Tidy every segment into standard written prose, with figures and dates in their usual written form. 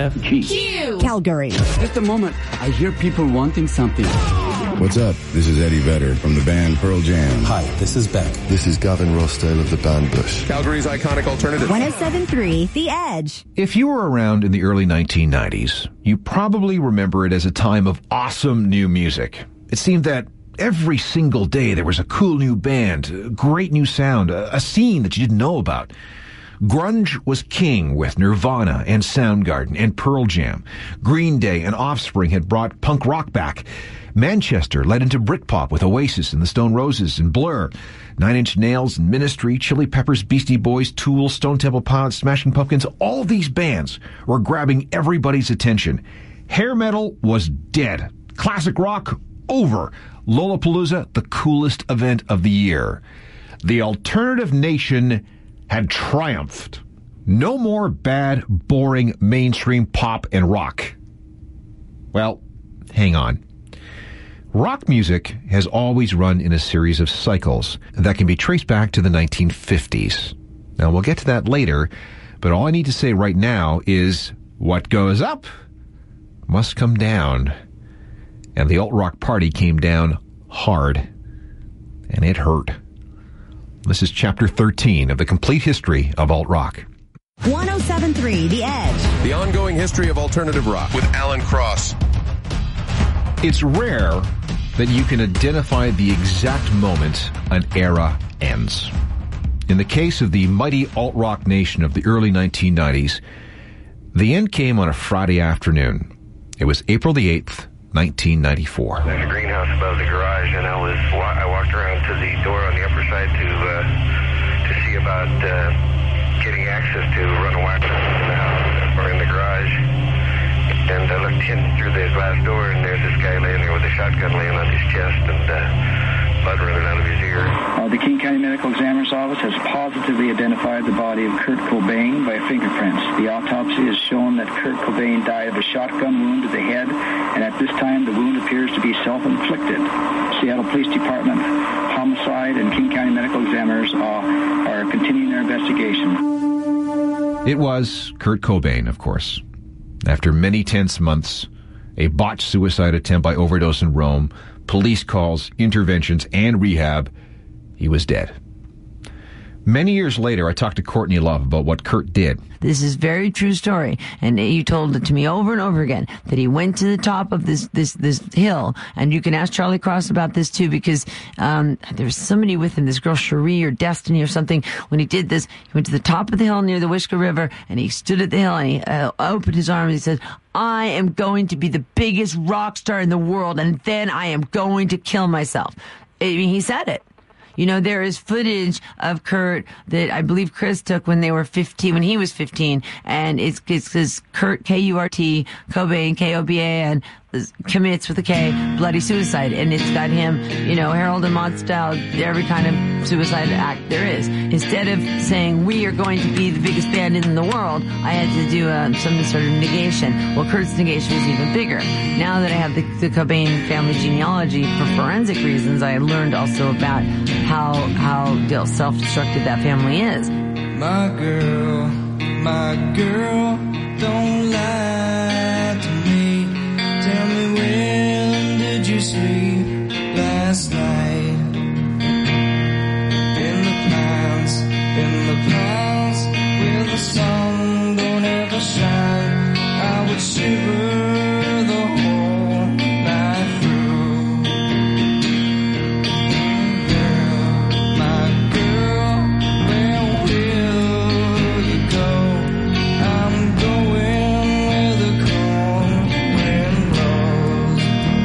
KFG. Calgary. Just a moment. I hear people wanting something. What's up? This is Eddie Vedder from the band Pearl Jam. Hi, this is Beck. This is Gavin Rossdale of the band Bush. Calgary's iconic alternative. 107.3 The Edge. If you were around in the early 1990s, you probably remember it as a time of awesome new music. It seemed that every single day there was a cool new band, a great new sound, a scene that you didn't know about. Grunge was king with Nirvana and Soundgarden and Pearl Jam. Green Day and Offspring had brought punk rock back. Manchester led into Britpop with Oasis and the Stone Roses and Blur. Nine Inch Nails and Ministry, Chili Peppers, Beastie Boys, Tool, Stone Temple Pilots, Smashing Pumpkins, all these bands were grabbing everybody's attention. Hair metal was dead. Classic rock, over. Lollapalooza, the coolest event of the year. The alternative nation had triumphed. No more bad, boring mainstream pop and rock. Well, hang on. Rock music has always run in a series of cycles that can be traced back to the 1950s. Now, we'll get to that later, but all I need to say right now is what goes up must come down. And the alt-rock party came down hard, and it hurt. This is Chapter 13 of the complete history of alt-rock. 107.3 The Edge. The ongoing history of alternative rock with Alan Cross. It's rare that you can identify the exact moment an era ends. In the case of the mighty alt-rock nation of the early 1990s, the end came on a Friday afternoon. It was April the 8th, 1994. There's a greenhouse above the garage, and I walked around to the door on the upper side to see about getting access to run a wire in the house or in the garage. And I looked in through the glass door, and there's this guy laying there with a shotgun laying on his chest and blood running out of his ear. The King County Medical Examiner's Office has positively identified the body of Kurt Cobain by fingerprints. The autopsy has shown that Kurt Cobain died of a shotgun wound to the head, and at this time the wound appears to be self-inflicted. Seattle Police Department, Homicide, and King County Medical Examiners are continuing their investigation. It was Kurt Cobain, of course. After many tense months, a botched suicide attempt by overdose in Rome, police calls, interventions, and rehab, he was dead. Many years later, I talked to Courtney Love about what Kurt did. This is a very true story, and you told it to me over and over again, that he went to the top of this hill, and you can ask Charlie Cross about this too, because there was somebody with him, this girl Cherie or Destiny or something. When he did this, he went to the top of the hill near the Wishkah River, and he stood at the hill, and he opened his arms, and he said, I am going to be the biggest rock star in the world, and then I am going to kill myself. I mean, he said it. You know, there is footage of Kurt that I believe Chris took when he was 15, and it's Kurt, K-U-R-T, Cobain, K-O-B-A-N, commits with a K, bloody suicide. And it's got him, you know, Harold and Maude style, every kind of suicide act there is. Instead of saying, we are going to be the biggest band in the world, I had to do some sort of negation. Well, Kurt's negation was even bigger. Now that I have the Cobain family genealogy for forensic reasons, I learned also about how self-destructive that family is. My girl, don't lie to me. Tell me, when did you sleep last night? In the pines, where the sun don't ever shine, I would shiver the whole night through. My girl, where will you go? I'm going where the cold wind blows.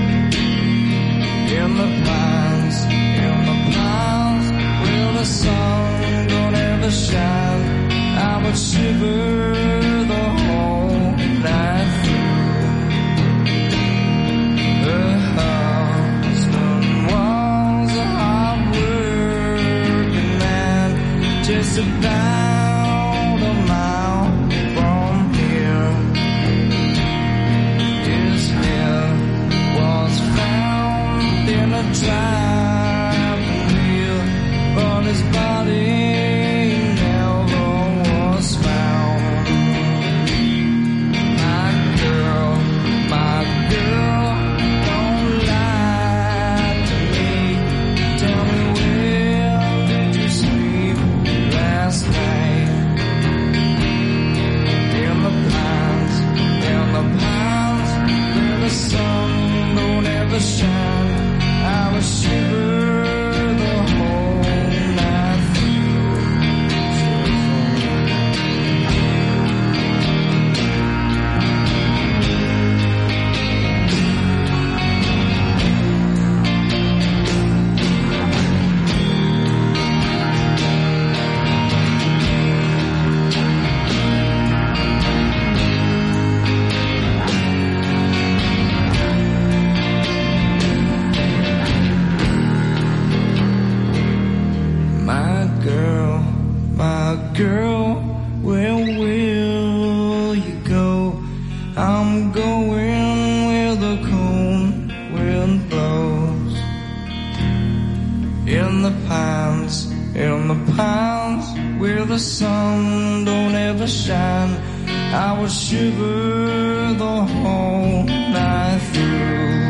In the pines, where the sun don't ever shine, I would shiver the whole night through. Her husband was a hard-working man, just about a mile from here. His head was found in a driving wheel, but his body never was found. My My girl, where will you go? I'm going where the cold wind blows. In the pines, where the sun don't ever shine, I will shiver the whole night through.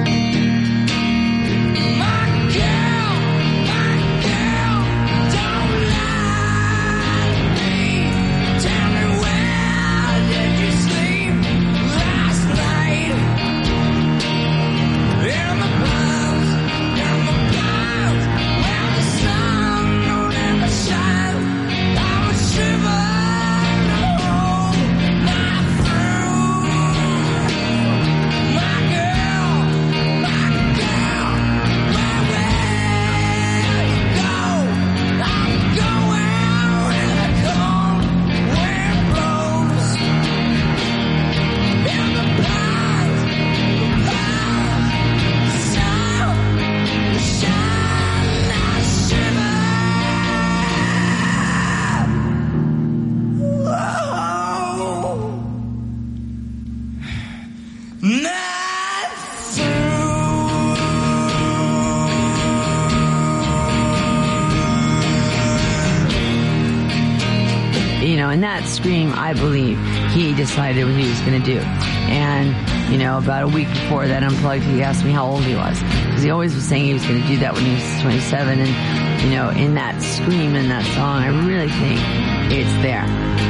In that scream, I believe he decided what he was going to do. And, about a week before that Unplugged, he asked me how old he was. Because he always was saying he was going to do that when he was 27. And, in that scream, in that song, I really think it's there.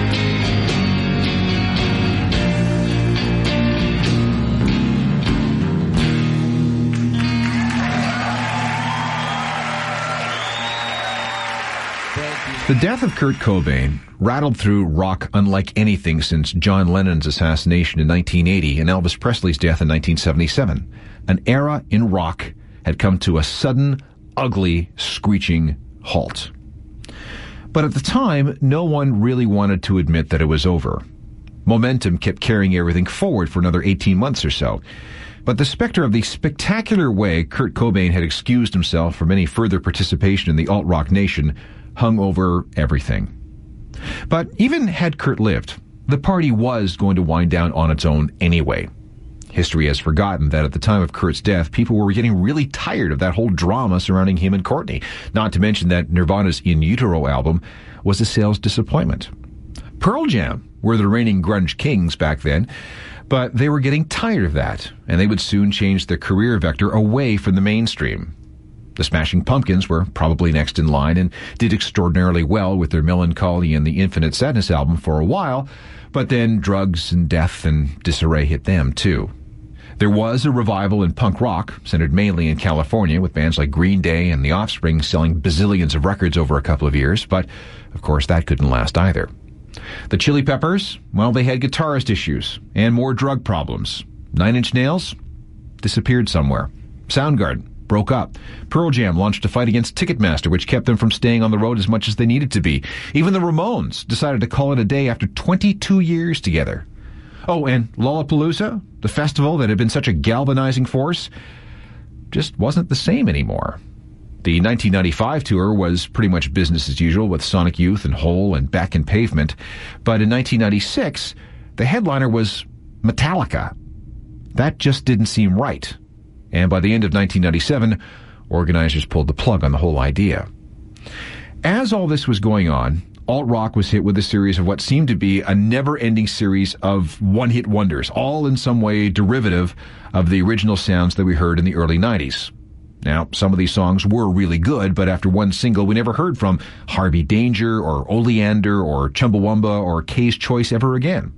The death of Kurt Cobain rattled through rock unlike anything since John Lennon's assassination in 1980 and Elvis Presley's death in 1977. An era in rock had come to a sudden, ugly, screeching halt. But at the time, no one really wanted to admit that it was over. Momentum kept carrying everything forward for another 18 months or so. But the specter of the spectacular way Kurt Cobain had excused himself from any further participation in the alt-rock nation hung over everything. But even had Kurt lived, the party was going to wind down on its own anyway. History has forgotten that at the time of Kurt's death, people were getting really tired of that whole drama surrounding him and Courtney, not to mention that Nirvana's In Utero album was a sales disappointment. Pearl Jam were the reigning grunge kings back then, but they were getting tired of that, and they would soon change their career vector away from the mainstream. The Smashing Pumpkins were probably next in line and did extraordinarily well with their Melancholy and the Infinite Sadness album for a while, but then drugs and death and disarray hit them too. There was a revival in punk rock, centered mainly in California, with bands like Green Day and The Offspring selling bazillions of records over a couple of years, but of course that couldn't last either. The Chili Peppers, well, they had guitarist issues and more drug problems. Nine Inch Nails disappeared somewhere. Soundgarden broke up. Pearl Jam launched a fight against Ticketmaster, which kept them from staying on the road as much as they needed to be. Even the Ramones decided to call it a day after 22 years together. Oh, and Lollapalooza, the festival that had been such a galvanizing force, just wasn't the same anymore. The 1995 tour was pretty much business as usual with Sonic Youth and Hole and Beck and Pavement, but in 1996, the headliner was Metallica. That just didn't seem right. And by the end of 1997, organizers pulled the plug on the whole idea. As all this was going on, alt-rock was hit with a series of what seemed to be a never-ending series of one-hit wonders, all in some way derivative of the original sounds that we heard in the early 90s. Now, some of these songs were really good, but after one single, we never heard from Harvey Danger or Oleander or Chumbawamba or Kay's Choice ever again.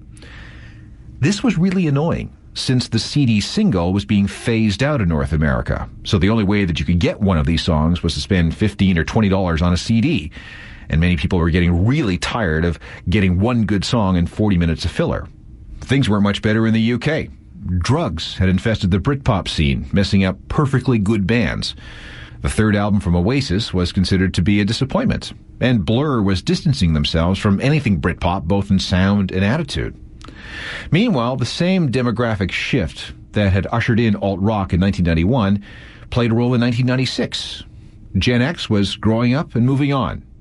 This was really annoying, since the CD single was being phased out in North America. So the only way that you could get one of these songs was to spend $15 or $20 on a CD. And many people were getting really tired of getting one good song and 40 minutes of filler. Things weren't much better in the UK. Drugs had infested the Britpop scene, messing up perfectly good bands. The third album from Oasis was considered to be a disappointment, and Blur was distancing themselves from anything Britpop, both in sound and attitude. Meanwhile, the same demographic shift that had ushered in alt-rock in 1991 played a role in 1996. Gen X was growing up and moving on.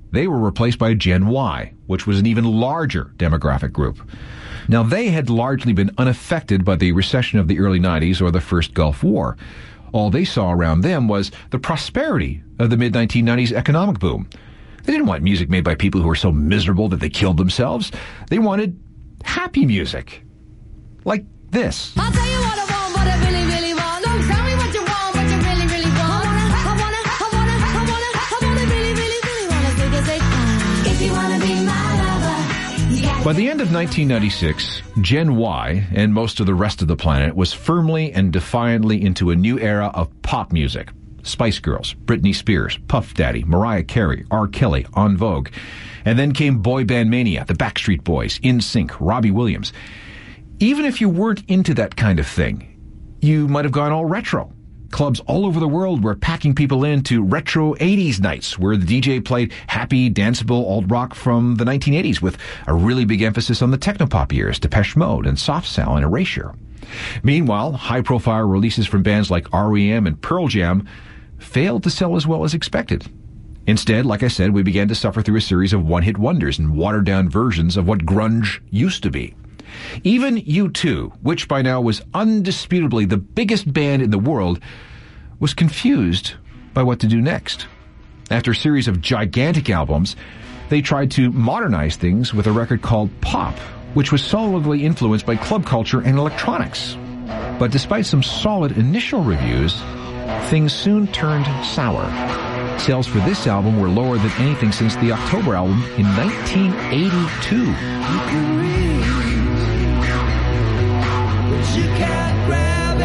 They were replaced by Gen Y, which was an even larger demographic group. Now, they had largely been unaffected by the recession of the early 90s or the first Gulf War. All they saw around them was the prosperity of the mid-1990s economic boom. They didn't want music made by people who were so miserable that they killed themselves. They wanted happy music. Like this. I'll tell you what I want, what I really, really want. Don't tell me what you want, what you really, really want. I wanna really, really, really wanna say, if you wanna be my lover, you gotta. By the end of 1996, Gen Y and most of the rest of the planet was firmly and defiantly into a new era of pop music. Spice Girls, Britney Spears, Puff Daddy, Mariah Carey, R. Kelly, En Vogue. And then came boy band mania, the Backstreet Boys, NSYNC, Robbie Williams. Even if you weren't into that kind of thing, you might have gone all retro. Clubs all over the world were packing people into retro 80s nights where the DJ played happy, danceable alt-rock from the 1980s with a really big emphasis on the technopop years, Depeche Mode and Soft Cell and Erasure. Meanwhile, high-profile releases from bands like R.E.M. and Pearl Jam failed to sell as well as expected. Instead, like I said, we began to suffer through a series of one-hit wonders and watered-down versions of what grunge used to be. Even U2, which by now was undisputably the biggest band in the world, was confused by what to do next. After a series of gigantic albums, they tried to modernize things with a record called Pop, which was solidly influenced by club culture and electronics. But despite some solid initial reviews, things soon turned sour. Sales for this album were lower than anything since the October album in 1982. You can reach, but you can't grab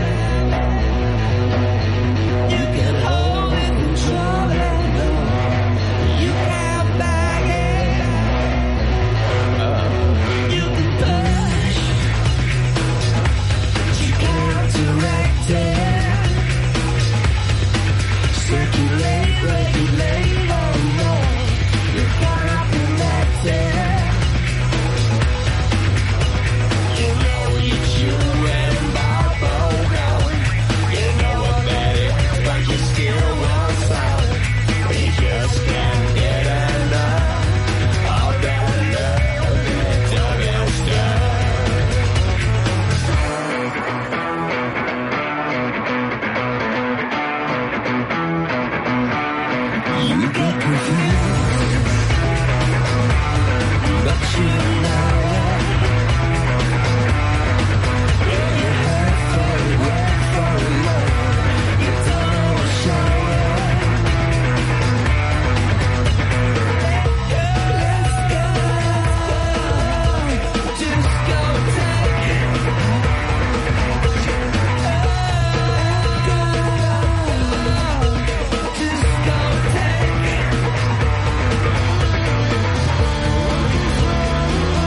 it. You can hold it, control it. You can't bag it. You can push, but you can't direct it. Circulate, regulate, oh no, you cannot connect it. You know you chew and bubble gum. You know what that is, but you still want some. You just can't get enough of that love and double stuff. You get confused, but you know it. Yeah, you hurt for it, work for it, love. You don't know show it. Let's go, just go take it. Just go take it.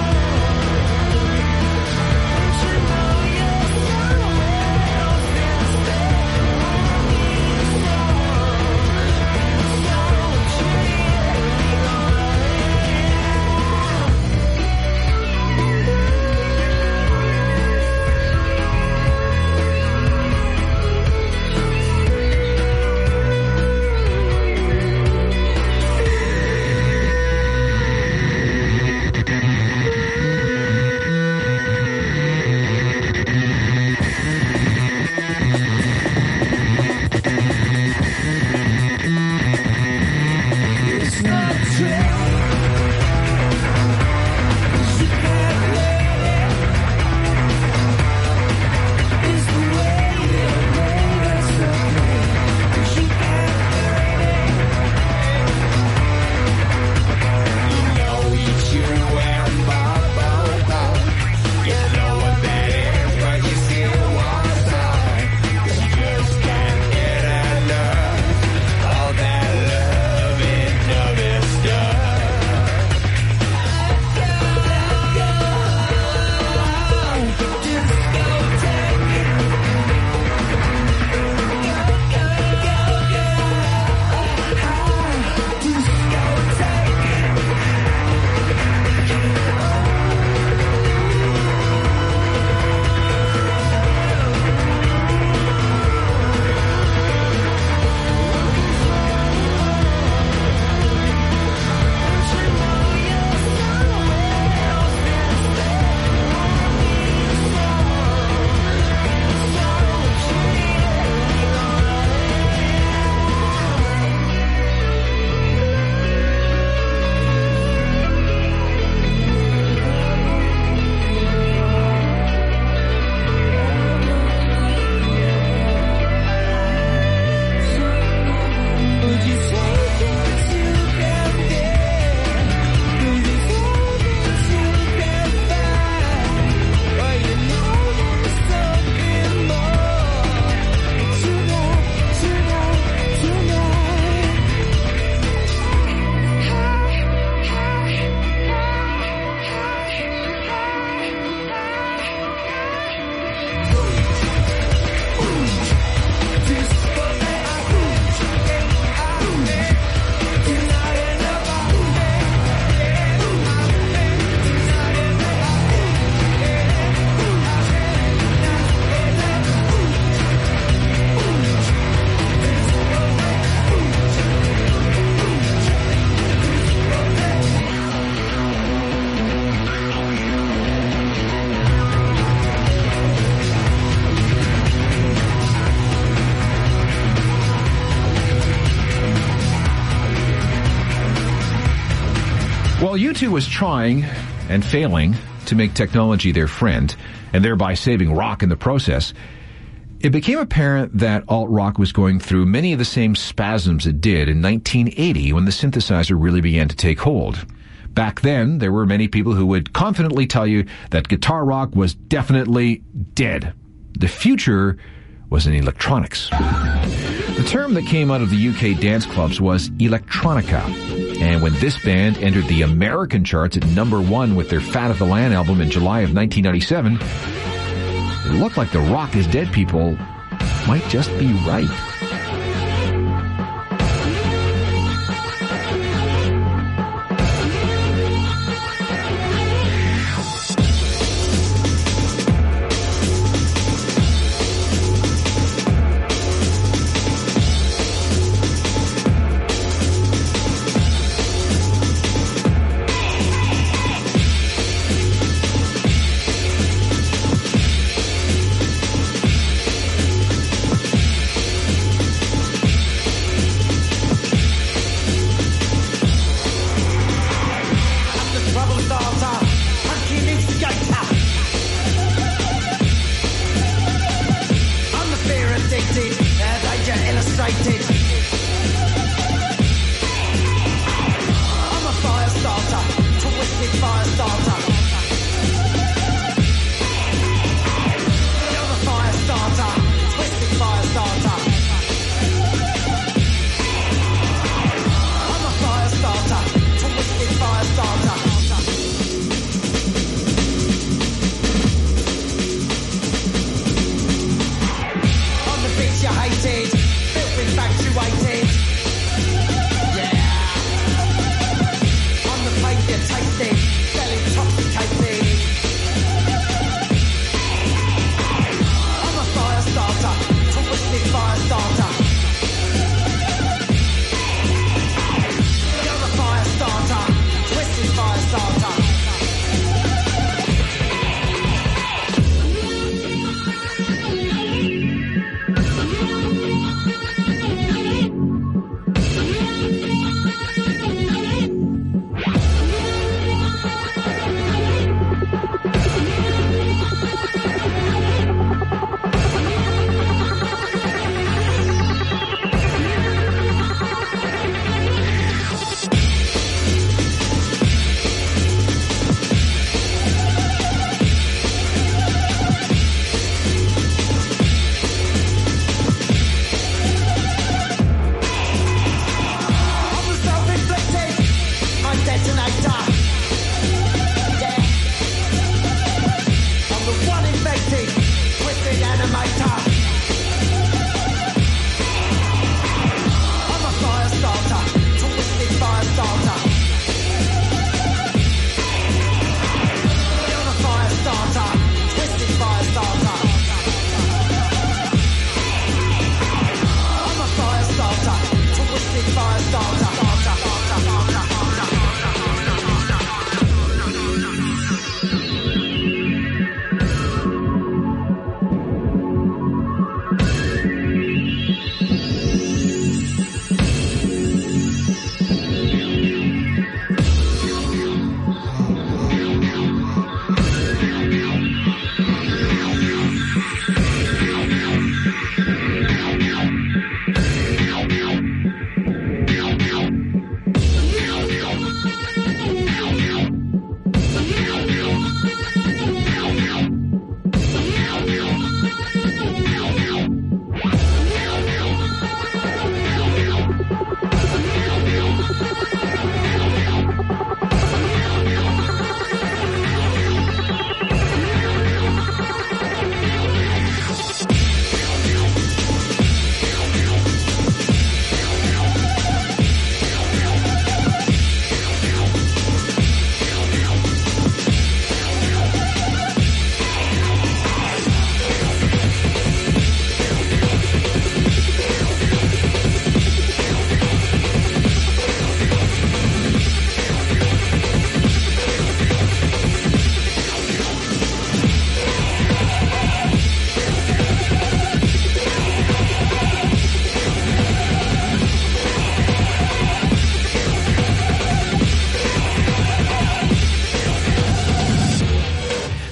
Well, U2 was trying and failing to make technology their friend, and thereby saving rock in the process. It became apparent that alt-rock was going through many of the same spasms it did in 1980 when the synthesizer really began to take hold. Back then, there were many people who would confidently tell you that guitar rock was definitely dead. The future was in electronics. The term that came out of the UK dance clubs was electronica. And when this band entered the American charts at #1 with their Fat of the Land album in July of 1997, it looked like the rock is dead people might just be right.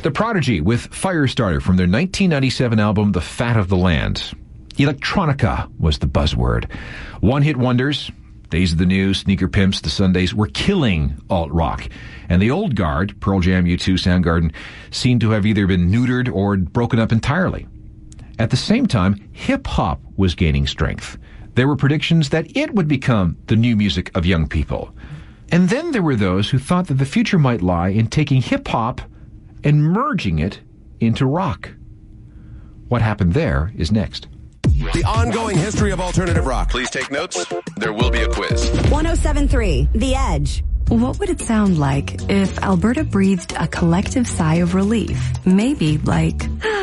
The Prodigy with Firestarter from their 1997 album The Fat of the Land. Electronica was the buzzword. One-hit wonders, Days of the New, Sneaker Pimps, The Sundays, were killing alt-rock. And the old guard, Pearl Jam, U2, Soundgarden, seemed to have either been neutered or broken up entirely. At the same time, hip-hop was gaining strength. There were predictions that it would become the new music of young people. And then there were those who thought that the future might lie in taking hip-hop and merging it into rock. What happened there is next. The ongoing history of alternative rock. Please take notes. There will be a quiz. 107.3 The Edge. What would it sound like if Alberta breathed a collective sigh of relief? Maybe like...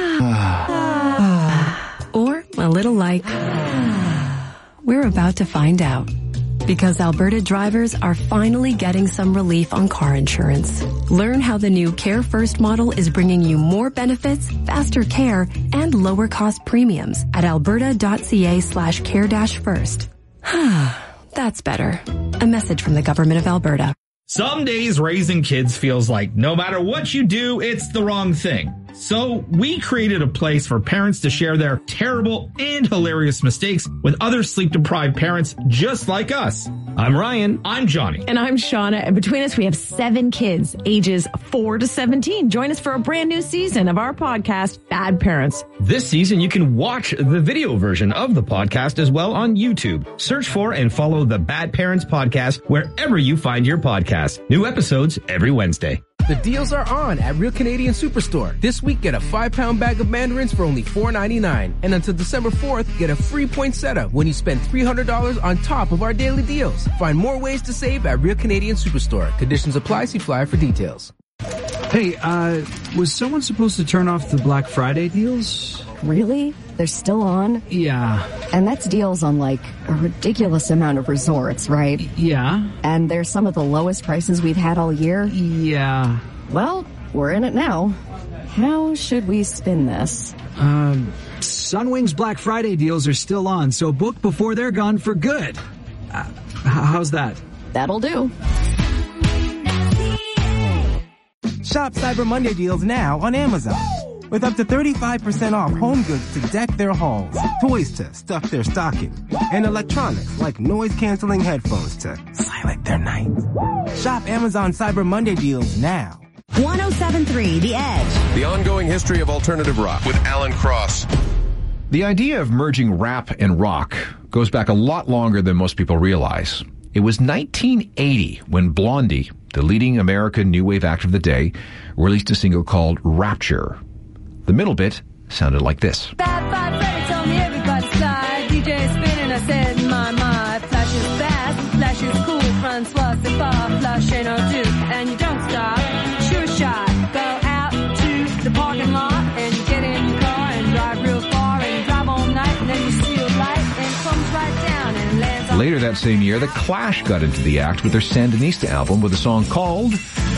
or a little like... We're about to find out. Because Alberta drivers are finally getting some relief on car insurance. Learn how the new Care First model is bringing you more benefits, faster care, and lower cost premiums at alberta.ca/care-first. That's better. A message from the Government of Alberta. Some days raising kids feels like no matter what you do, it's the wrong thing. So we created a place for parents to share their terrible and hilarious mistakes with other sleep-deprived parents just like us. I'm Ryan. I'm Johnny. And I'm Shauna. And between us, we have 7 kids, ages 4 to 17. Join us for a brand new season of our podcast, Bad Parents. This season, you can watch the video version of the podcast as well on YouTube. Search for and follow the Bad Parents podcast wherever you find your podcasts. New episodes every Wednesday. The deals are on at Real Canadian Superstore. This week, get a 5-pound bag of mandarins for only $4.99. And until December 4th, get a free poinsettia when you spend $300 on top of our daily deals. Find more ways to save at Real Canadian Superstore. Conditions apply. See flyer for details. Hey, was someone supposed to turn off the Black Friday deals? Really? They're still on? Yeah. And that's deals on like a ridiculous amount of resorts, right? Yeah. And they're some of the lowest prices we've had all year? Yeah. Well, we're in it now. How should we spin this? Sunwing's Black Friday deals are still on, so book before they're gone for good. How's that? That'll do. Shop Cyber Monday deals now on Amazon. With up to 35% off home goods to deck their halls, toys to stuff their stocking, and electronics like noise-canceling headphones to silent their nights. Shop Amazon Cyber Monday deals now. 107.3 The Edge. The ongoing history of alternative rock with Alan Cross. The idea of merging rap and rock goes back a lot longer than most people realize. It was 1980 when Blondie, the leading American new wave act of the day, released a single called Rapture. The middle bit sounded like this. 5-5 told me everybody slide. DJ spinning, I said in my mind. Flash is fast, flash is cool. Francois the far, flash ain't no do. And you don't stop, sure shot. Go out to the parking lot and you get in your car and drive real far and drive all night. And then you see a light and it comes right down and lands on. Later that same year, The Clash got into the act with their Sandinista album with a song called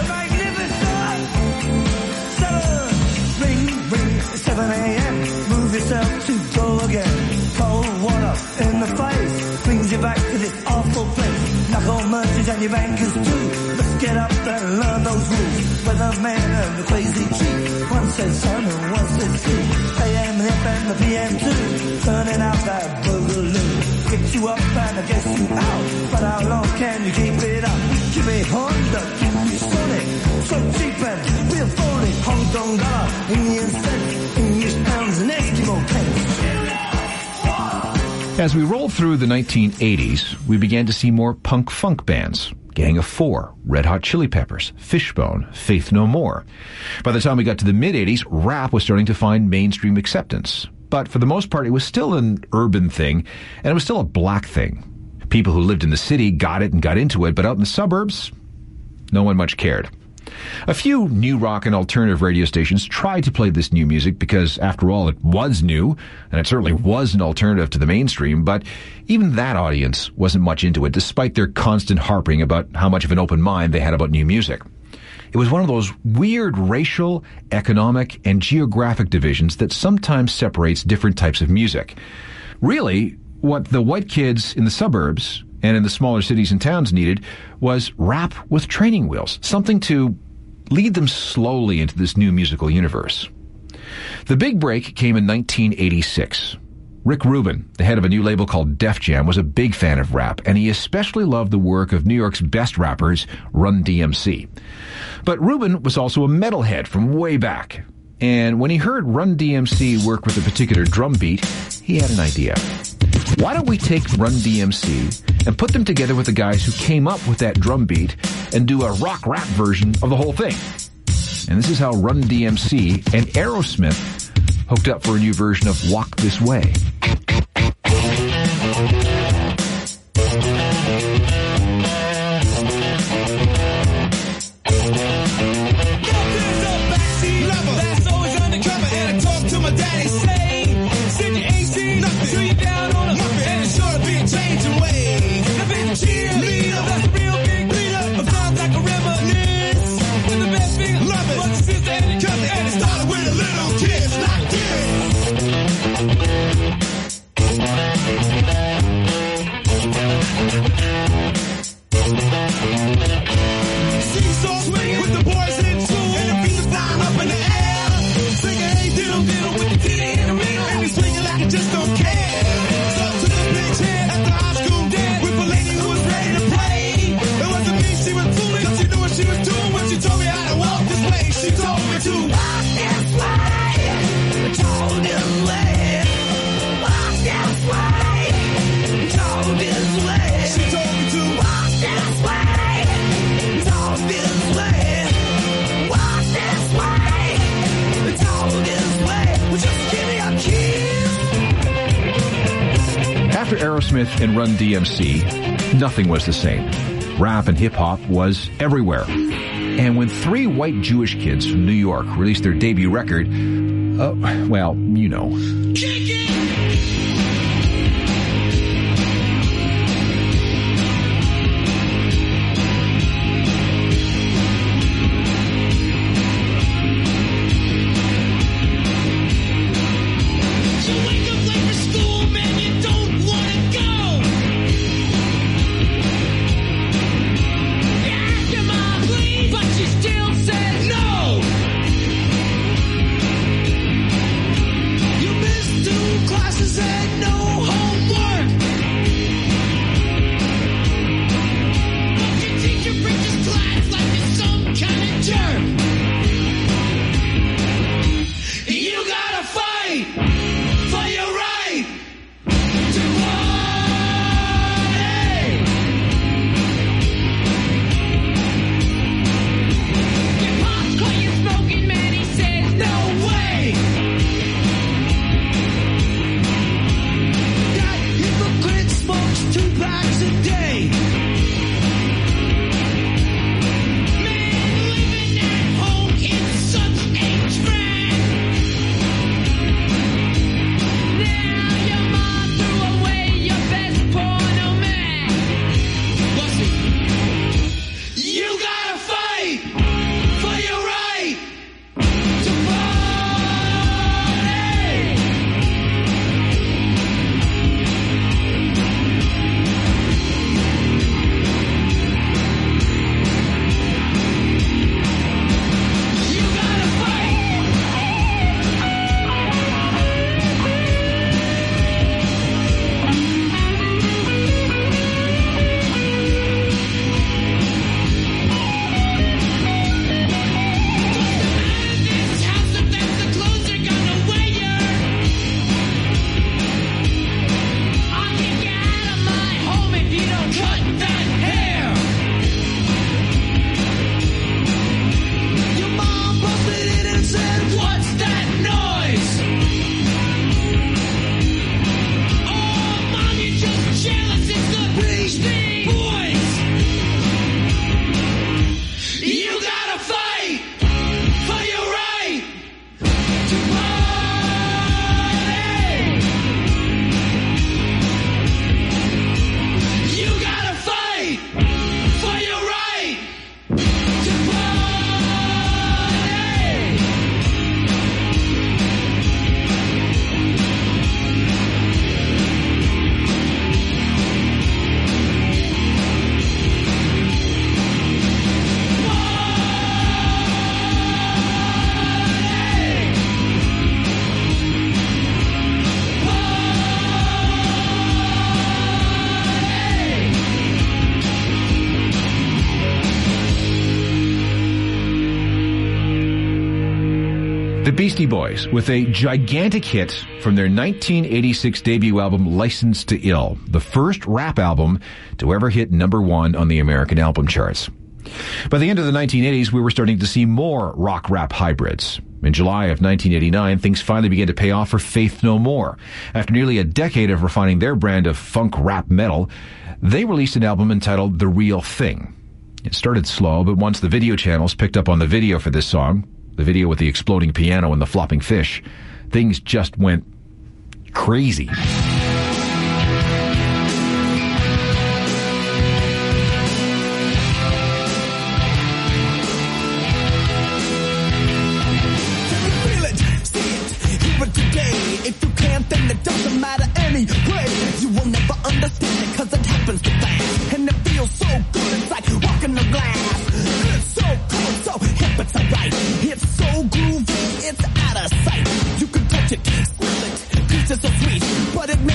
7 a.m. Move yourself to go again. Cold water in the face brings you back to this awful place. Knock on merchants and your bankers too. Let's get up and learn those rules. Weatherman and the crazy chief. One says sun and one says sea. AM hip and the PM too. Turning out that boogaloo. Get you up and I guess you out. But how long can you keep it up? Keep it Honda, keep it Sonic. So cheap and real phony. Hong Kong dollar, Indian cents, English pounds and Eskimo pence. As we rolled through the 1980s, we began to see more punk-funk bands. Gang of Four, Red Hot Chili Peppers, Fishbone, Faith No More. By the time we got to the mid-80s, rap was starting to find mainstream acceptance. But for the most part, it was still an urban thing, and it was still a black thing. People who lived in the city got it and got into it, but out in the suburbs, no one much cared. A few new rock and alternative radio stations tried to play this new music because, after all, it was new, and it certainly was an alternative to the mainstream, but even that audience wasn't much into it, despite their constant harping about how much of an open mind they had about new music. It was one of those weird racial, economic, and geographic divisions that sometimes separates different types of music. Really, what the white kids in the suburbs and in the smaller cities and towns needed was rap with training wheels, something to lead them slowly into this new musical universe. The big break came in 1986. Rick Rubin, the head of a new label called Def Jam, was a big fan of rap, and he especially loved the work of New York's best rappers, Run DMC. But Rubin was also a metalhead from way back, and when he heard Run DMC work with a particular drum beat, he had an idea. Why don't we take Run DMC and put them together with the guys who came up with that drum beat and do a rock-rap version of the whole thing? And this is how Run DMC and Aerosmith hooked up for a new version of Walk This Way. After Aerosmith and Run DMC, nothing was the same. Rap and hip-hop was everywhere. And when three white Jewish kids from New York released their debut record, well, you know. You missed it. The Beastie Boys with a gigantic hit from their 1986 debut album License to Ill, the first rap album to ever hit #1 on the American album charts. By the end of the 1980s, we were starting to see more rock-rap hybrids. In July of 1989, things finally began to pay off for Faith No More. After nearly a decade of refining their brand of funk rap metal, they released an album entitled The Real Thing. It started slow, but once the video channels picked up on the video for this song, the video with the exploding piano and the flopping fish, things just went crazy. If you can't, then it doesn't matter anyway. You will never understand it cause it happens so fast. And it feels so good, it's like walking on glass. It's so cool, so hip, it's alright. It's so groovy, it's out of sight. You can touch it, smell it, taste it so sweet. But it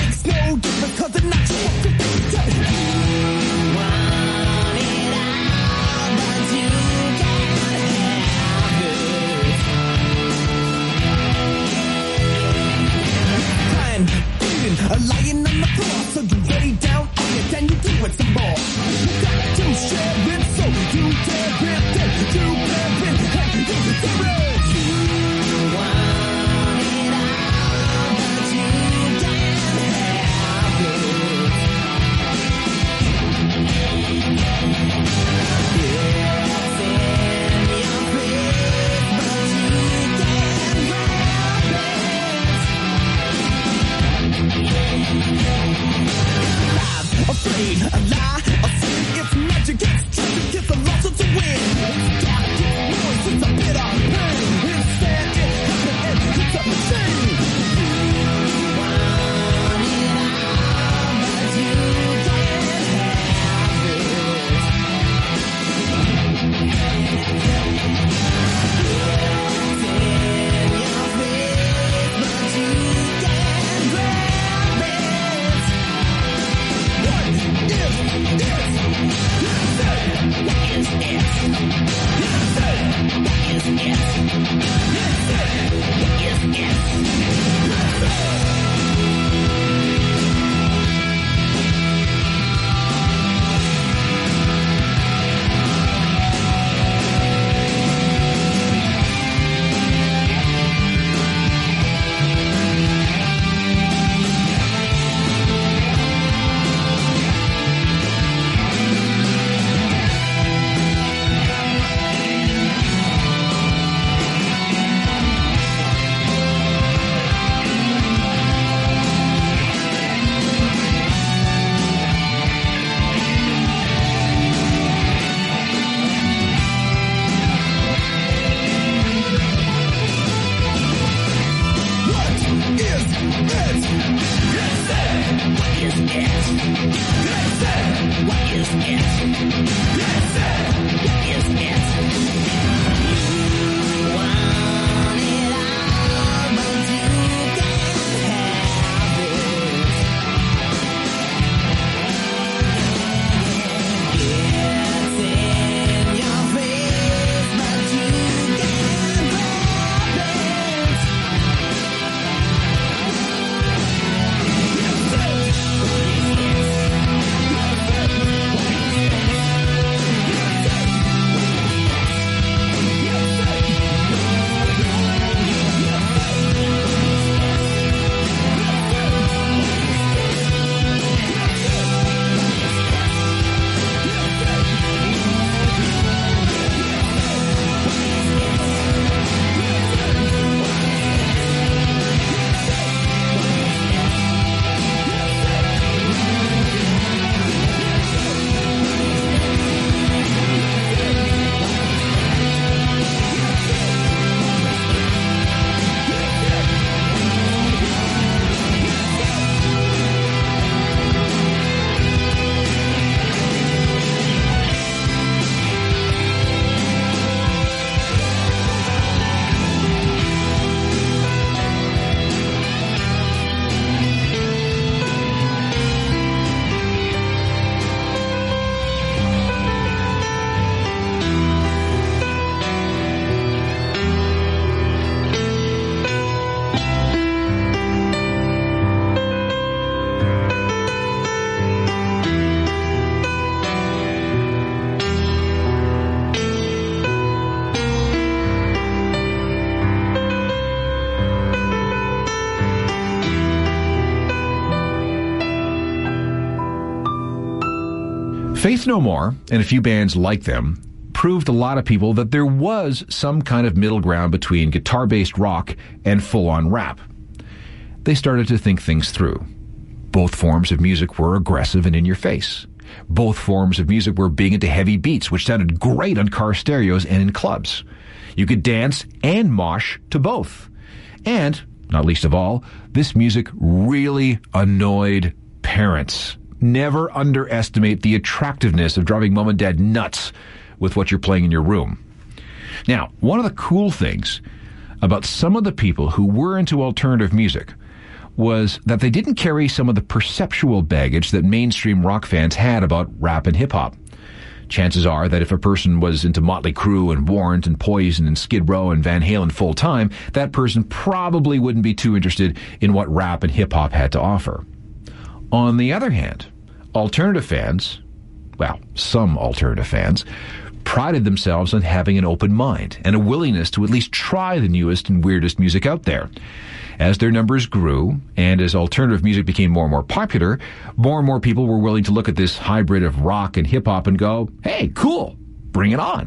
Faith No More, and a few bands like them, proved a lot of people that there was some kind of middle ground between guitar-based rock and full-on rap. They started to think things through. Both forms of music were aggressive and in your face. Both forms of music were big into heavy beats, which sounded great on car stereos and in clubs. You could dance and mosh to both. And, not least of all, this music really annoyed parents. Never underestimate the attractiveness of driving mom and dad nuts with what you're playing in your room. Now, one of the cool things about some of the people who were into alternative music was that they didn't carry some of the perceptual baggage that mainstream rock fans had about rap and hip-hop. Chances are that if a person was into Motley Crue and Warrant and Poison and Skid Row and Van Halen full-time, that person probably wouldn't be too interested in what rap and hip-hop had to offer. On the other hand, alternative fans, well, some alternative fans, prided themselves on having an open mind and a willingness to at least try the newest and weirdest music out there. As their numbers grew, and as alternative music became more and more popular, more and more people were willing to look at this hybrid of rock and hip-hop and go, hey, cool, bring it on.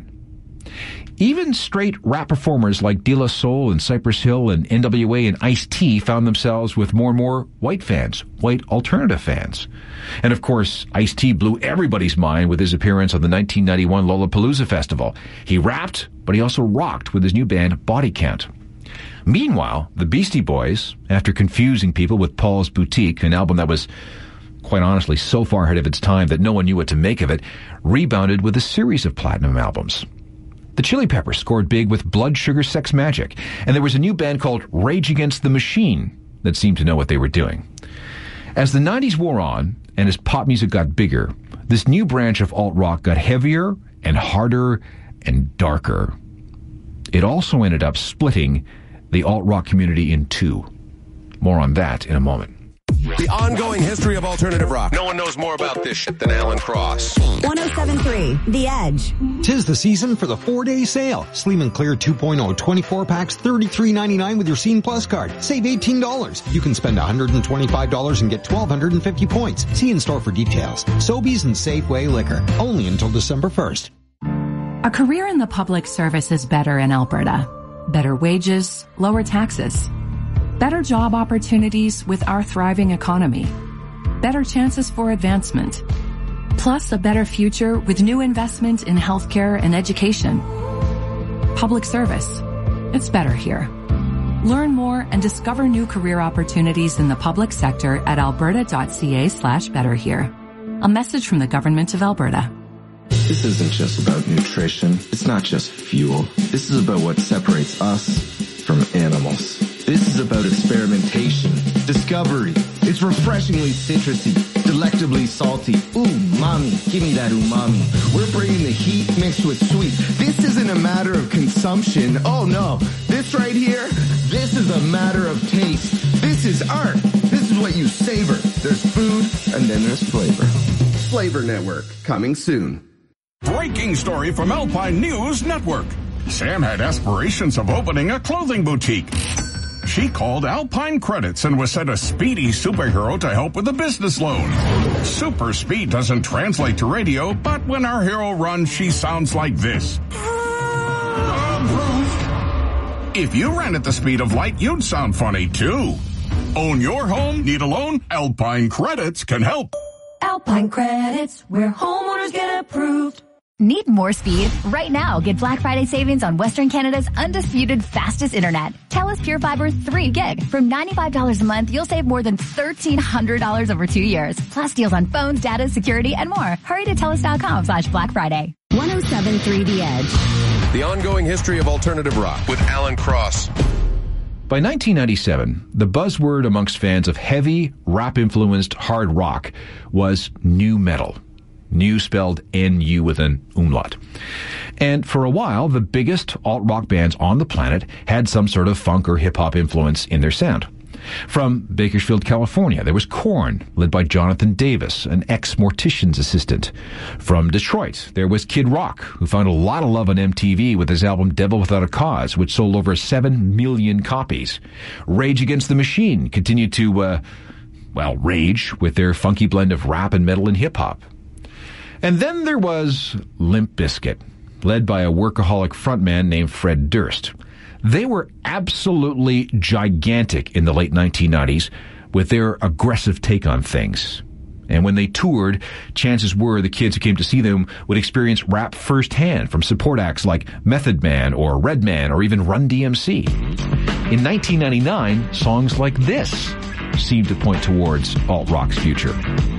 Even straight rap performers like De La Soul and Cypress Hill and NWA and Ice-T found themselves with more and more white fans, white alternative fans. And of course, Ice-T blew everybody's mind with his appearance on the 1991 Lollapalooza Festival. He rapped, but he also rocked with his new band Body Count. Meanwhile, the Beastie Boys, after confusing people with Paul's Boutique, an album that was, quite honestly, so far ahead of its time that no one knew what to make of it, rebounded with a series of platinum albums. The Chili Peppers scored big with Blood Sugar Sex Magic, and there was a new band called Rage Against the Machine that seemed to know what they were doing. As the 90s wore on, and as pop music got bigger, this new branch of alt-rock got heavier and harder and darker. It also ended up splitting the alt-rock community in two. More on that in a moment. The ongoing history of alternative rock. No one knows more about this shit than Alan Cross. 107.3 The Edge. 'Tis the season for the 4-day sale. Sleeman Clear 2.0 24 packs, $33.99 with your Scene Plus card. Save $18. You can spend $125 and get 1,250 points. See in store for details. Sobeys and Safeway Liquor. Only until December 1st. A career in the public service is better in Alberta. Better wages, lower taxes. Better job opportunities with our thriving economy. Better chances for advancement. Plus a better future with new investment in healthcare and education. Public service. It's better here. Learn more and discover new career opportunities in the public sector at alberta.ca/betterhere. A message from the Government of Alberta. This isn't just about nutrition. It's not just fuel. This is about what separates us from animals. This is about experimentation, discovery. It's refreshingly citrusy, delectably salty. Umami, give me that umami. We're bringing the heat mixed with sweet. This isn't a matter of consumption. Oh no, this right here, this is a matter of taste. This is art. This is what you savor. There's food and then there's flavor. Flavor Network, coming soon. Breaking story from Alpine News Network. Sam had aspirations of opening a clothing boutique. She called Alpine Credits and was sent a speedy superhero to help with a business loan. Super speed doesn't translate to radio, but when our hero runs, she sounds like this. If you ran at the speed of light, you'd sound funny too. Own your home? Need a loan? Alpine Credits can help. Alpine Credits, where homeowners get approved. Need more speed? Right now, get Black Friday savings on Western Canada's undisputed fastest internet. TELUS Pure Fiber 3 gig. From $95 a month, you'll save more than $1,300 over 2 years. Plus deals on phones, data, security, and more. Hurry to TELUS.com/Black Friday. 107.3 The Edge. The ongoing history of alternative rock with Alan Cross. By 1997, the buzzword amongst fans of heavy, rap-influenced hard rock was nu metal. New spelled N-U with an umlaut. And for a while, the biggest alt-rock bands on the planet had some sort of funk or hip-hop influence in their sound. From Bakersfield, California, there was Korn, led by Jonathan Davis, an ex-mortician's assistant. From Detroit, there was Kid Rock, who found a lot of love on MTV with his album Devil Without a Cause, which sold over 7 million copies. Rage Against the Machine continued to, rage with their funky blend of rap and metal and hip-hop. And then there was Limp Bizkit, led by a workaholic frontman named Fred Durst. They were absolutely gigantic in the late 1990s with their aggressive take on things. And when they toured, chances were the kids who came to see them would experience rap firsthand from support acts like Method Man or Redman or even Run DMC. In 1999, songs like this seemed to point towards alt-rock's future.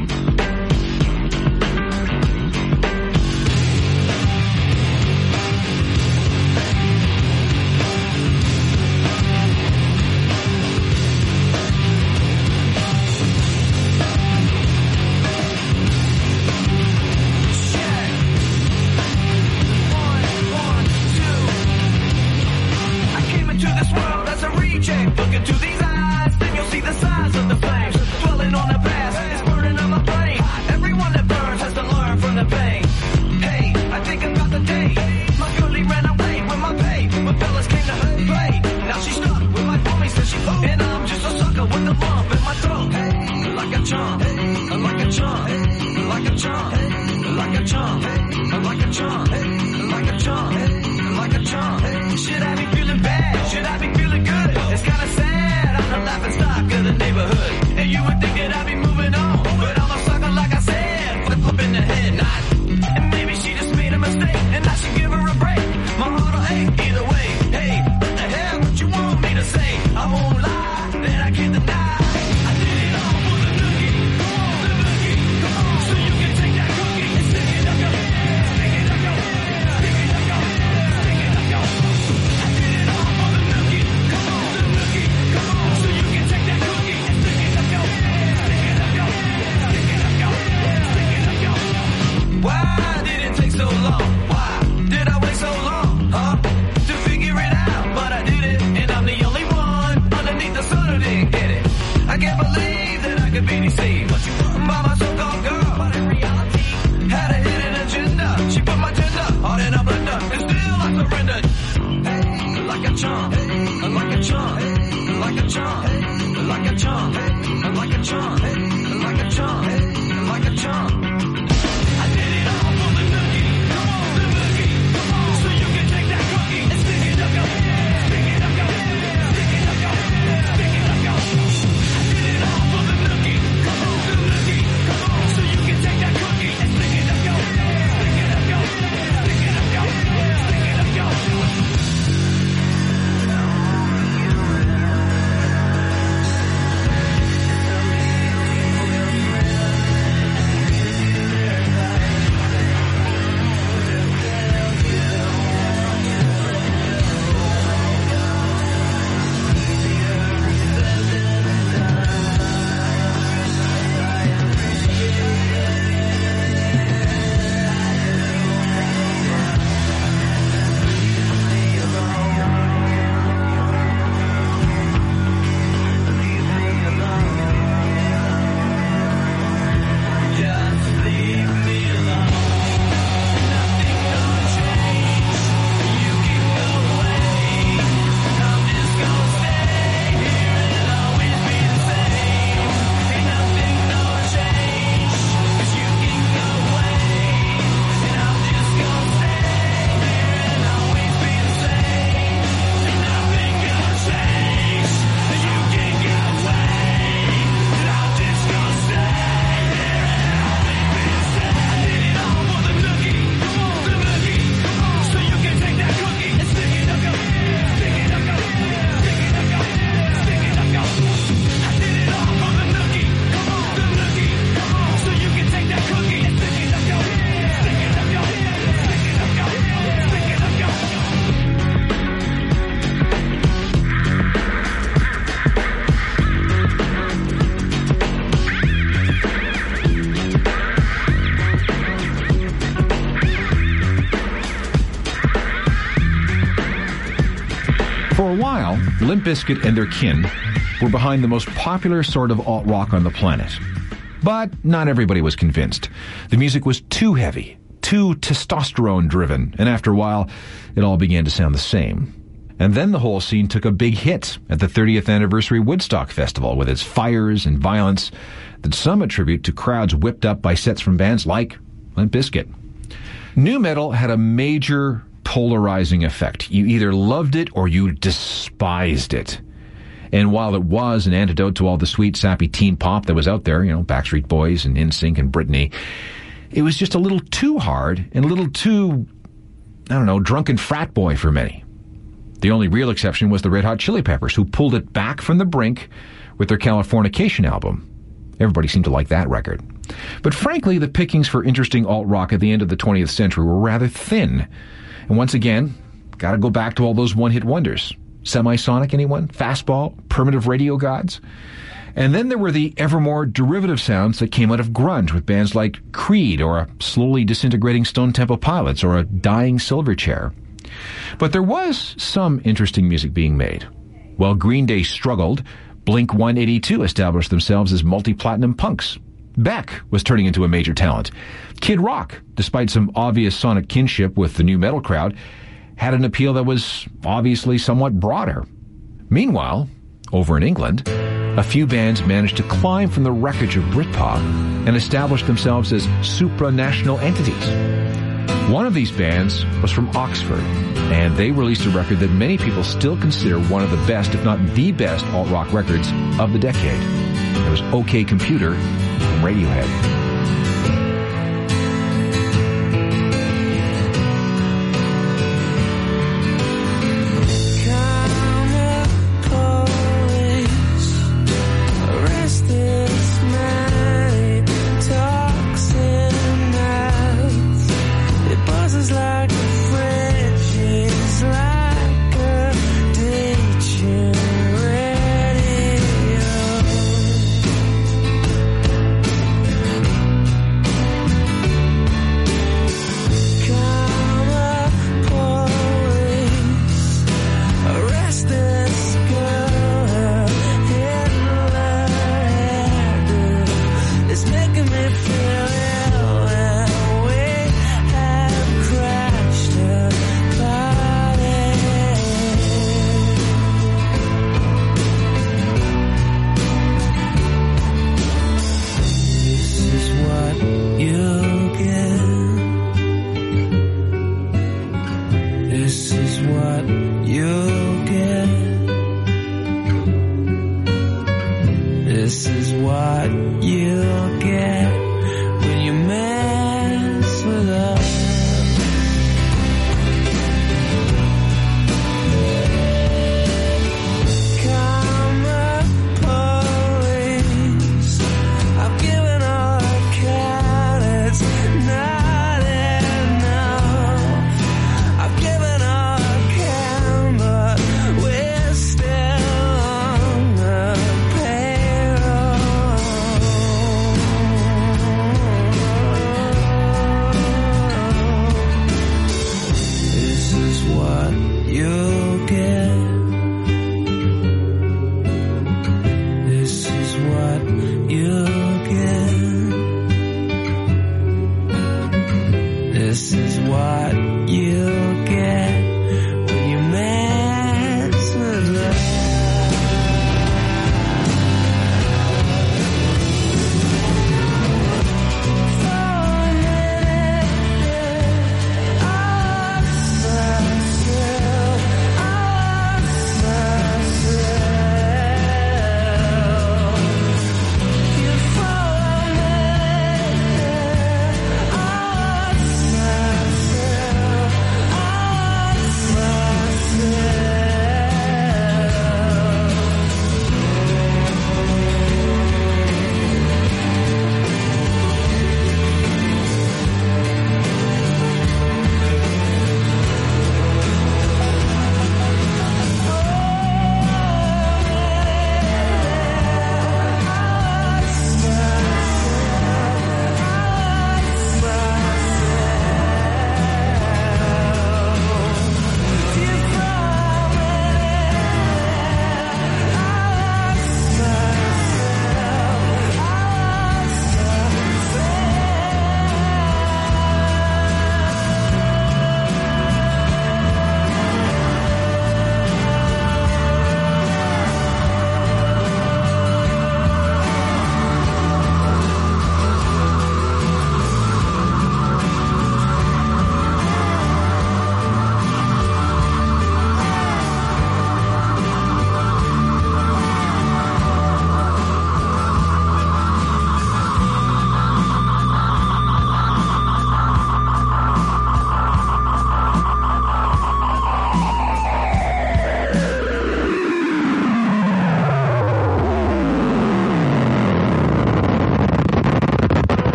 For a while, Limp Bizkit and their kin were behind the most popular sort of alt-rock on the planet. But not everybody was convinced. The music was too heavy, too testosterone-driven, and after a while, it all began to sound the same. And then the whole scene took a big hit at the 30th anniversary Woodstock Festival with its fires and violence that some attribute to crowds whipped up by sets from bands like Limp Bizkit. Nu metal had a major polarizing effect. You either loved it or you despised it. And while it was an antidote to all the sweet, sappy teen pop that was out there, Backstreet Boys and NSYNC and Britney, it was just a little too hard and a little too, drunken frat boy for many. The only real exception was the Red Hot Chili Peppers, who pulled it back from the brink with their Californication album. Everybody seemed to like that record. But frankly, the pickings for interesting alt-rock at the end of the 20th century were rather thin. And once again, gotta go back to all those one-hit wonders. Semisonic, anyone? Fastball? Primitive Radio Gods? And then there were the ever more derivative sounds that came out of grunge with bands like Creed or a slowly disintegrating Stone Temple Pilots or a dying Silverchair. But there was some interesting music being made. While Green Day struggled, Blink-182 established themselves as multi-platinum punks. Beck was turning into a major talent. Kid Rock, despite some obvious sonic kinship with the nu metal crowd, had an appeal that was obviously somewhat broader. Meanwhile, over in England, a few bands managed to climb from the wreckage of Britpop and establish themselves as supranational entities. One of these bands was from Oxford, and they released a record that many people still consider one of the best, if not the best, alt-rock records of the decade. It was OK Computer from Radiohead.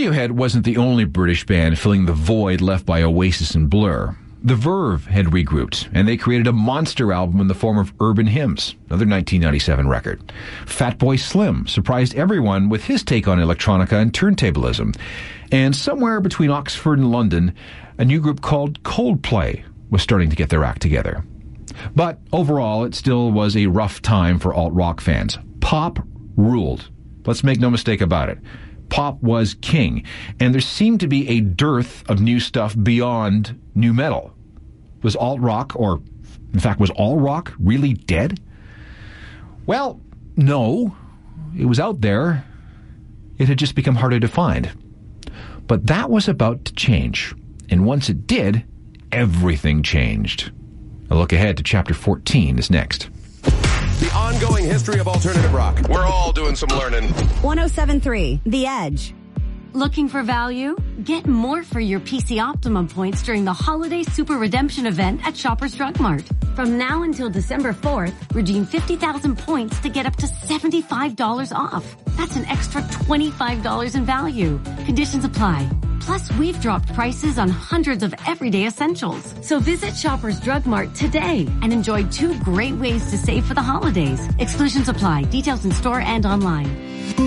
Radiohead wasn't the only British band filling the void left by Oasis and Blur. The Verve had regrouped, and they created a monster album in the form of Urban Hymns, another 1997 record. Fatboy Slim surprised everyone with his take on electronica and turntablism. And somewhere between Oxford and London, a new group called Coldplay was starting to get their act together. But overall, it still was a rough time for alt-rock fans. Pop ruled. Let's make no mistake about it. Pop was king, and there seemed to be a dearth of new stuff beyond nu metal. Was alt-rock, or in fact, was all rock really dead? Well, no. It was out there. It had just become harder to find. But that was about to change. And once it did, everything changed. A look ahead to Chapter 14 is next. The ongoing history of alternative rock. We're all doing some learning. 107.3 The Edge. Looking for value? Get more for your PC Optimum points during the Holiday Super Redemption event at Shoppers Drug Mart. From now until December 4th, redeem 50,000 points to get up to $75 off. That's an extra $25 in value. Conditions apply. Plus, we've dropped prices on hundreds of everyday essentials. So visit Shoppers Drug Mart today and enjoy 2 great ways to save for the holidays. Exclusions apply. Details in store and online.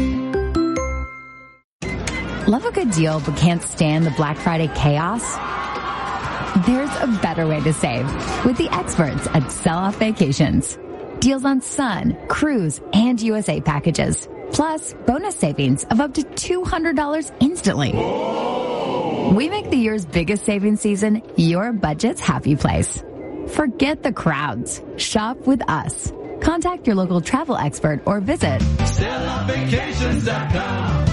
Love a good deal but can't stand the Black Friday chaos? There's a better way to save with the experts at Sell Off Vacations. Deals on Sun, Cruise, and USA packages. Plus, bonus savings of up to $200 instantly. We make the year's biggest savings season your budget's happy place. Forget the crowds. Shop with us. Contact your local travel expert or visit selloffvacations.com.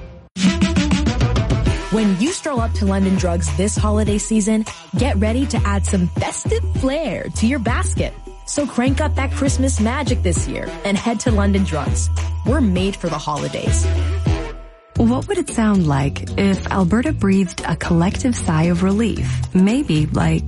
When you stroll up to London Drugs this holiday season, get ready to add some festive flair to your basket. So crank up that Christmas magic this year and head to London Drugs. We're made for the holidays. What would it sound like if Alberta breathed a collective sigh of relief? Maybe like,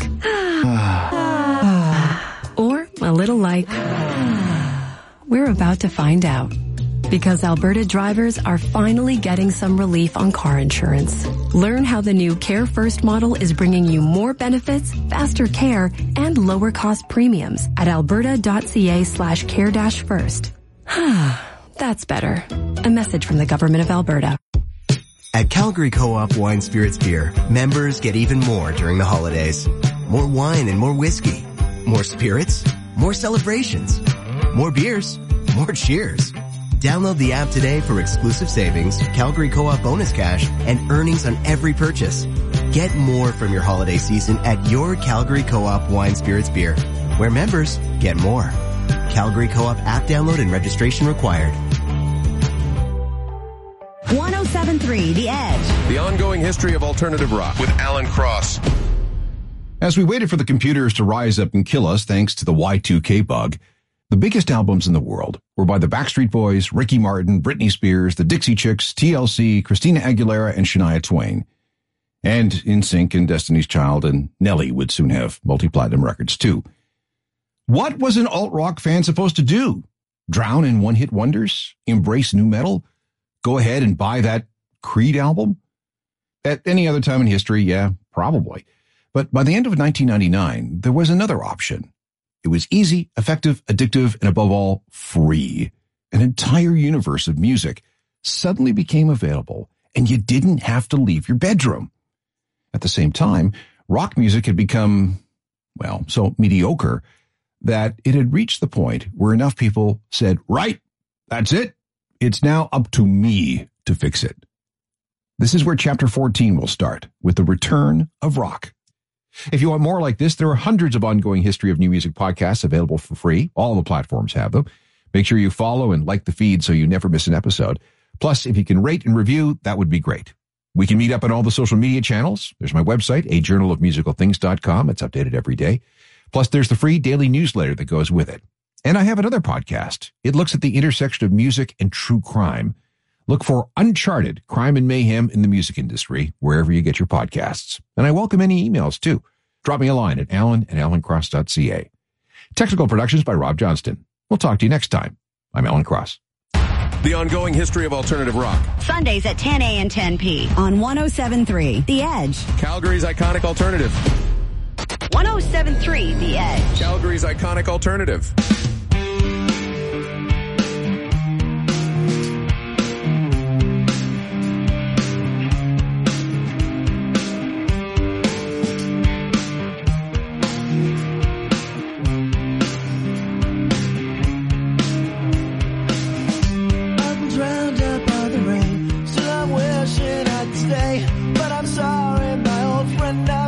or a little like, we're about to find out. Because Alberta drivers are finally getting some relief on car insurance. Learn how the new Care First model is bringing you more benefits, faster care, and lower cost premiums at alberta.ca/care-first. That's better. A message from the Government of Alberta. At Calgary Co-op Wine Spirits Beer, members get even more during the holidays. More wine and more whiskey. More spirits. More celebrations. More beers. More cheers. Download the app today for exclusive savings, Calgary Co-op bonus cash, and earnings on every purchase. Get more from your holiday season at your Calgary Co-op Wine Spirits Beer, where members get more. Calgary Co-op app download and registration required. 107.3 The Edge. The ongoing history of alternative rock with Alan Cross. As we waited for the computers to rise up and kill us thanks to the Y2K bug, the biggest albums in the world were by the Backstreet Boys, Ricky Martin, Britney Spears, the Dixie Chicks, TLC, Christina Aguilera, and Shania Twain. And NSYNC and Destiny's Child and Nelly would soon have multi-platinum records too. What was an alt-rock fan supposed to do? Drown in one-hit wonders? Embrace nu metal? Go ahead and buy that Creed album? At any other time in history, yeah, probably. But by the end of 1999, there was another option. It was easy, effective, addictive, and above all, free. An entire universe of music suddenly became available, and you didn't have to leave your bedroom. At the same time, rock music had become, well, so mediocre that it had reached the point where enough people said, right, that's it. It's now up to me to fix it. This is where Chapter 14 will start, with the return of rock. If you want more like this, there are hundreds of ongoing history of new music podcasts available for free. All the platforms have them. Make sure you follow and like the feed so you never miss an episode. Plus, if you can rate and review, that would be great. We can meet up on all the social media channels. There's my website, ajournalofmusicalthings.com. It's updated every day. Plus, there's the free daily newsletter that goes with it. And I have another podcast. It looks at the intersection of music and true crime. Look for Uncharted, Crime and Mayhem in the Music Industry, wherever you get your podcasts. And I welcome any emails, too. Drop me a line at alan@alancross.ca. Technical productions by Rob Johnston. We'll talk to you next time. I'm Alan Cross. The ongoing history of alternative rock. Sundays at 10 a and 10 p. on 107.3 The Edge. Calgary's iconic alternative. 107.3 The Edge. Calgary's iconic alternative. I'm drowned out by the rain. Still I'm wishing I could stay, but I'm sorry, my old friend.